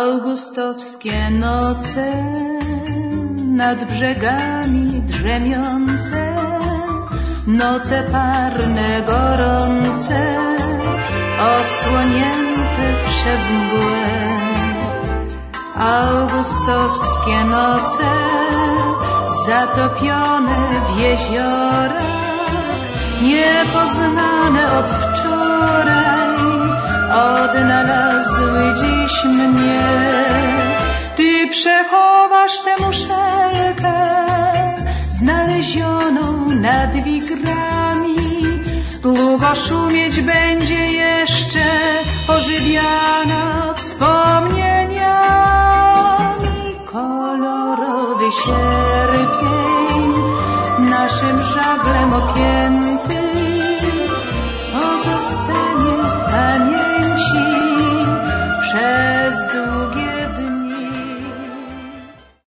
Augustowskie noce nad brzegami drzemiące, noce parne, gorące, osłonięte przez mgłę. Augustowskie noce zatopione w jeziorach, niepoznane od wczoraj, odnalazły dziś mnie. Ty przechowasz tę muszelkę znalezioną nad wigrami, długo szumieć będzie jeszcze, ożywiana wspomnieniami. Kolorowy sierpień naszym żaglem opięty pozostanie